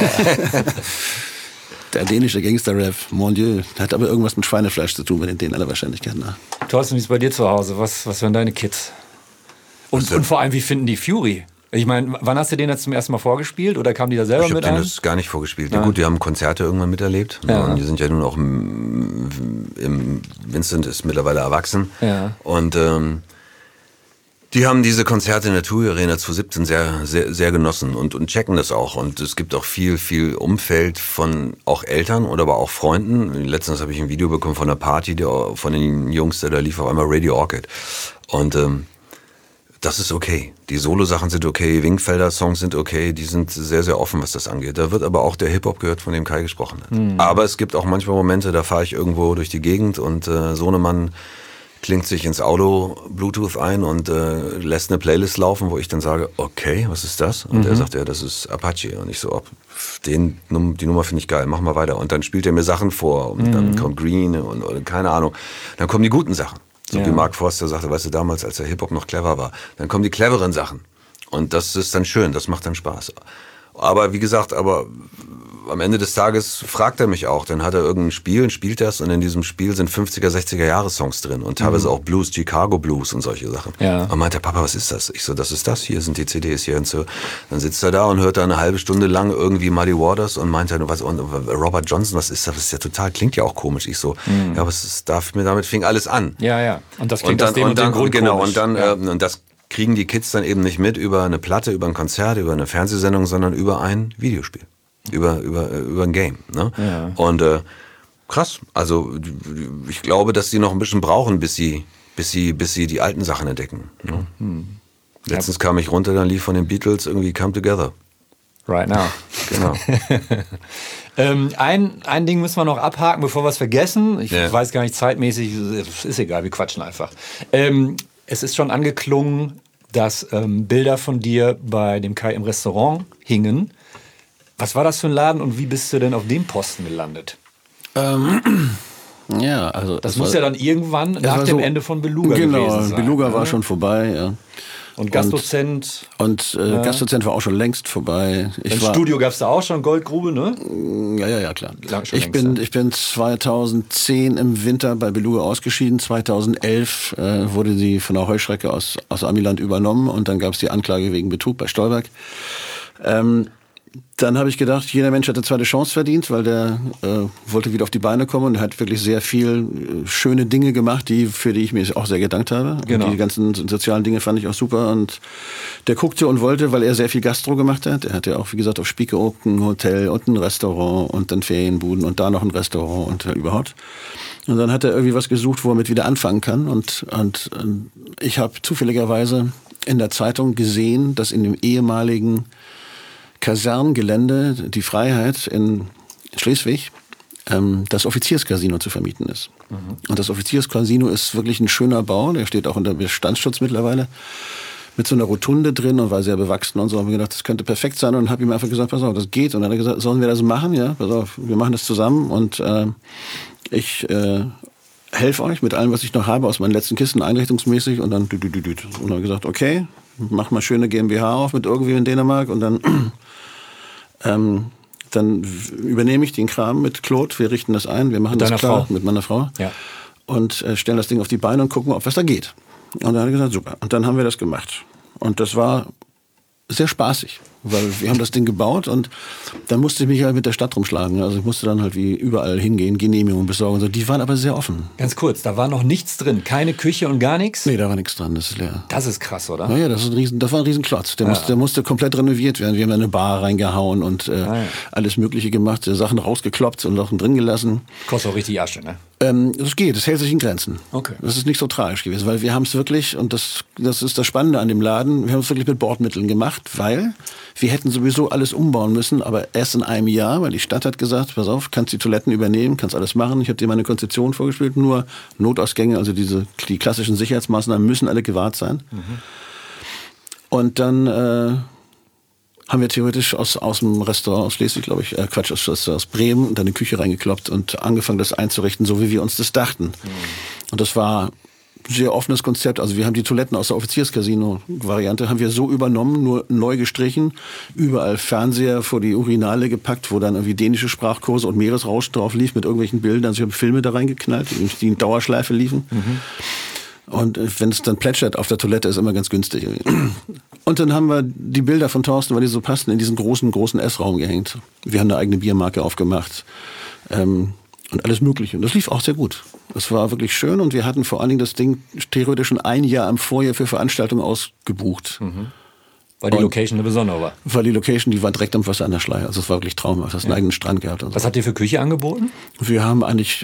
Der dänische Gangster-Rap, mon Dieu, hat aber irgendwas mit Schweinefleisch zu tun, mit den aller Wahrscheinlichkeit nach. Thorsten, wie ist bei dir zu Hause? Was wären deine Kids? Und vor allem, wie finden die Fury? Ich meine, wann hast du denen das zum ersten Mal vorgespielt oder kamen die da selber mit ein? Ich habe denen das gar nicht vorgespielt. Ja, gut, die haben Konzerte irgendwann miterlebt. Ja. Und die sind ja nun auch Vincent ist mittlerweile erwachsen. Ja. Und die haben diese Konzerte in der TUI Arena 2017 sehr, sehr, sehr genossen und checken das auch. Und es gibt auch viel Umfeld von auch Eltern oder aber auch Freunden. Letztens habe ich ein Video bekommen von einer Party, von den Jungs, der da lief auf einmal Radio Orchid. Und das ist okay. Die Solo-Sachen sind okay, Wingfelder-Songs sind okay, die sind sehr, sehr offen, was das angeht. Da wird aber auch der Hip-Hop gehört, von dem Kai gesprochen hat. Aber es gibt auch manchmal Momente, da fahre ich irgendwo durch die Gegend und Sohnemann klingt sich ins Auto Bluetooth ein und lässt eine Playlist laufen, wo ich dann sage, okay, was ist das? Und er sagt, ja, das ist Apache. Und ich so, die Nummer finde ich geil, mach mal weiter. Und dann spielt er mir Sachen vor und dann kommt Green und keine Ahnung. Dann kommen die guten Sachen. So wie Mark Forster sagte, weißt du, damals, als der Hip-Hop noch clever war. Dann kommen die cleveren Sachen. Und das ist dann schön, das macht dann Spaß. Aber wie gesagt, am Ende des Tages fragt er mich auch. Dann hat er irgendein Spiel und spielt das. Und in diesem Spiel sind 50er, 60er Jahre Songs drin. Und teilweise auch Blues, Chicago Blues und solche Sachen. Ja. Und meinte, Papa, was ist das? Ich so, das ist das. Hier sind die CDs hier. Und so. Dann sitzt er da und hört da eine halbe Stunde lang irgendwie Muddy Waters und meint dann, was, und Robert Johnson, was ist das? Das ist ja total, klingt ja auch komisch. Ich so, ja, was ist, damit fing alles an. Ja. Und das klingt aus dem Grund genau, komisch. Und das kriegen die Kids dann eben nicht mit über eine Platte, über ein Konzert, über eine Fernsehsendung, sondern über ein Videospiel. Über ein Game. Ne? Ja. Und krass, also ich glaube, dass die noch ein bisschen brauchen, bis sie die alten Sachen entdecken. Ne? Letztens kam ich runter, dann lief von den Beatles irgendwie Come Together. Right now. Genau. Ein Ding müssen wir noch abhaken, bevor wir es vergessen. Ich weiß gar nicht, zeitmäßig, ist egal, wir quatschen einfach. Es ist schon angeklungen, dass Bilder von dir bei dem Kai im Restaurant hingen. Was war das für ein Laden und wie bist du denn auf dem Posten gelandet? Ja, also das muss ja dann irgendwann nach dem Ende von Beluga gewesen sein. Genau, Beluga war schon vorbei, ja. Und Gastdozent? Gastdozent war auch schon längst vorbei. Im Studio gab es da auch schon Goldgrube, ne? Ja, klar. Ich bin 2010 im Winter bei Beluga ausgeschieden. 2011 wurde sie von der Heuschrecke aus Amiland übernommen und dann gab es die Anklage wegen Betrug bei Stolberg. Dann habe ich gedacht, jeder Mensch hat eine zweite Chance verdient, weil der wollte wieder auf die Beine kommen und hat wirklich sehr viel schöne Dinge gemacht, für die ich mir auch sehr gedankt habe. Genau. Und die ganzen sozialen Dinge fand ich auch super. Und der guckte und wollte, weil er sehr viel Gastro gemacht hat. Er hat ja auch, wie gesagt, auf Spiekeroog ein Hotel und ein Restaurant und dann Ferienbuden und da noch ein Restaurant und überhaupt. Und dann hat er irgendwie was gesucht, wo er mit wieder anfangen kann. Und ich habe zufälligerweise in der Zeitung gesehen, dass in dem ehemaligen Kasernengelände die Freiheit in Schleswig das Offizierscasino zu vermieten ist. Und das Offizierscasino ist wirklich ein schöner Bau, der steht auch unter Bestandsschutz mittlerweile, mit so einer Rotunde drin und war sehr bewachsen und so. Haben wir gedacht, das könnte perfekt sein und habe ihm einfach gesagt, pass auf, das geht. Und dann hat er gesagt, sollen wir das machen? Ja, pass auf, wir machen das zusammen und ich helfe euch mit allem, was ich noch habe aus meinen letzten Kisten einrichtungsmäßig und dann und dann habe ich gesagt, okay, mach mal schöne GmbH auf mit irgendwie in Dänemark und dann übernehme ich den Kram mit Claude, wir richten das ein, wir machen das klar mit meiner Frau und stellen das Ding auf die Beine und gucken, ob was da geht. Und dann hat er gesagt, super. Und dann haben wir das gemacht. Und das war sehr spaßig, weil wir haben das Ding gebaut und dann musste ich mich halt mit der Stadt rumschlagen. Also ich musste dann halt wie überall hingehen, Genehmigungen besorgen und so. Die waren aber sehr offen. Ganz kurz, da war noch nichts drin, keine Küche und gar nichts? Nee, da war nichts dran, das ist leer. Das ist krass, oder? Naja, das war ein Riesenklotz. Der musste komplett renoviert werden. Wir haben da eine Bar reingehauen und alles Mögliche gemacht, Sachen rausgekloppt und Sachen drin gelassen. Kostet auch richtig Asche, ne? Das geht, das hält sich in Grenzen. Okay. Das ist nicht so tragisch gewesen, weil wir haben es wirklich, und das ist das Spannende an dem Laden, wir haben es wirklich mit Bordmitteln gemacht, weil wir hätten sowieso alles umbauen müssen, aber erst in einem Jahr, weil die Stadt hat gesagt, pass auf, kannst die Toiletten übernehmen, kannst alles machen. Ich habe dir meine Konzeption vorgespielt, nur Notausgänge, also die klassischen Sicherheitsmaßnahmen müssen alle gewahrt sein. Und dann haben wir theoretisch aus dem Restaurant aus Schleswig, glaube ich, aus Bremen, dann eine Küche reingekloppt und angefangen, das einzurichten, so wie wir uns das dachten. Und das war ein sehr offenes Konzept. Also wir haben die Toiletten aus der Offizierscasino-Variante haben wir so übernommen, nur neu gestrichen, überall Fernseher vor die Urinale gepackt, wo dann irgendwie dänische Sprachkurse und Meeresrauschen drauf lief mit irgendwelchen Bildern. Also ich habe Filme da reingeknallt, die in Dauerschleife liefen. Und wenn es dann plätschert auf der Toilette, ist immer ganz günstig. Und dann haben wir die Bilder von Thorsten, weil die so passen, in diesen großen Essraum gehängt. Wir haben eine eigene Biermarke aufgemacht und alles Mögliche. Und das lief auch sehr gut. Es war wirklich schön und wir hatten vor allen Dingen das Ding theoretisch schon ein Jahr im Vorjahr für Veranstaltungen ausgebucht. Weil die Location eine besondere war. Weil die Location, die war direkt am Wasser an der Schleier. Also es war wirklich traumhaft. Du hast einen eigenen Strand gehabt. Und so. Was habt ihr für Küche angeboten? Wir haben eigentlich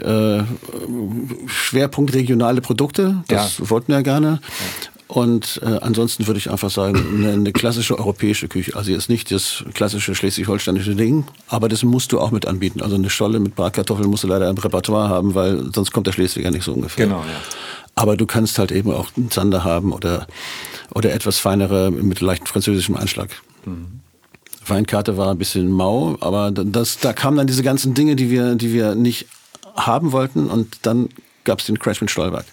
Schwerpunkt regionale Produkte. Das wollten wir gerne. Und ansonsten würde ich einfach sagen, eine klassische europäische Küche. Also jetzt nicht das klassische schleswig-holsteinische Ding, aber das musst du auch mit anbieten. Also eine Scholle mit Bratkartoffeln musst du leider im Repertoire haben, weil sonst kommt der Schleswiger nicht so ungefähr. Genau, ja. Aber du kannst halt eben auch einen Zander haben oder etwas feinere mit leichtem französischem Einschlag. Weinkarte war ein bisschen mau, aber da kamen dann diese ganzen Dinge, die wir nicht haben wollten und dann gab es den Crash mit Stolberg.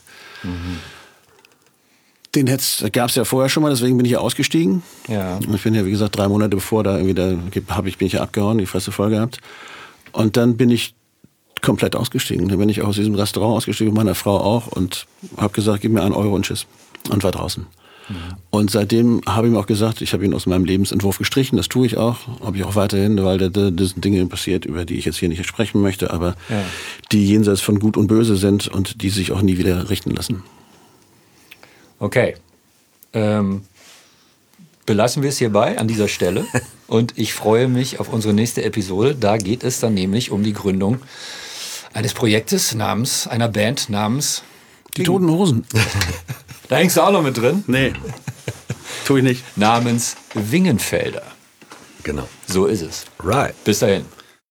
Den gab es ja vorher schon mal, deswegen bin ich ja ausgestiegen. Ja. Und ich bin ja, wie gesagt, 3 Monate bevor da irgendwie bin ich ja abgehauen, die Fresse voll gehabt. Und dann bin ich komplett ausgestiegen. Dann bin ich auch aus diesem Restaurant ausgestiegen, meiner Frau auch und habe gesagt, gib mir 1 Euro und tschüss. Und war draußen. Und seitdem habe ich ihm auch gesagt, ich habe ihn aus meinem Lebensentwurf gestrichen, das tue ich auch, habe ich auch weiterhin, weil da sind Dinge passiert, über die ich jetzt hier nicht sprechen möchte, aber die jenseits von Gut und Böse sind und die sich auch nie wieder richten lassen. Okay. Belassen wir es hierbei an dieser Stelle und ich freue mich auf unsere nächste Episode. Da geht es dann nämlich um die Gründung eines Projektes einer Band namens Die Toten Hosen. Da hängst du auch noch mit drin? Nee, tue ich nicht. Namens Wingenfelder. Genau. So ist es. Right. Bis dahin.